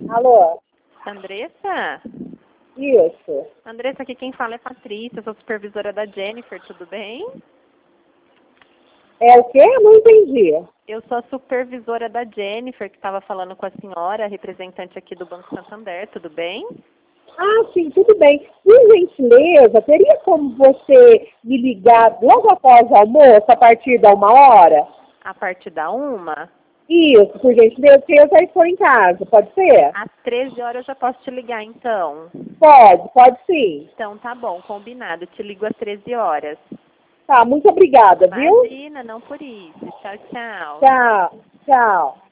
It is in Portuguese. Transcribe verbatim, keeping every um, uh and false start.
Alô? Andressa? Isso. Andressa, aqui quem fala é Patrícia, eu sou supervisora da Jennifer, tudo bem? É o quê? Eu não entendi. Eu sou a supervisora da Jennifer, que estava falando com a senhora, representante aqui do Banco Santander, tudo bem? Ah, sim, tudo bem. Por gentileza, teria como você me ligar logo após o almoço, a partir da uma hora? A partir da uma? Isso, por gentileza, porque eu já estou em casa, pode ser? Às treze horas eu já posso te ligar, então. Pode, pode sim. Então tá bom, combinado. Te ligo às treze horas. Tá, muito obrigada, viu? Imagina, não por isso. Tchau, tchau. Tchau, tchau.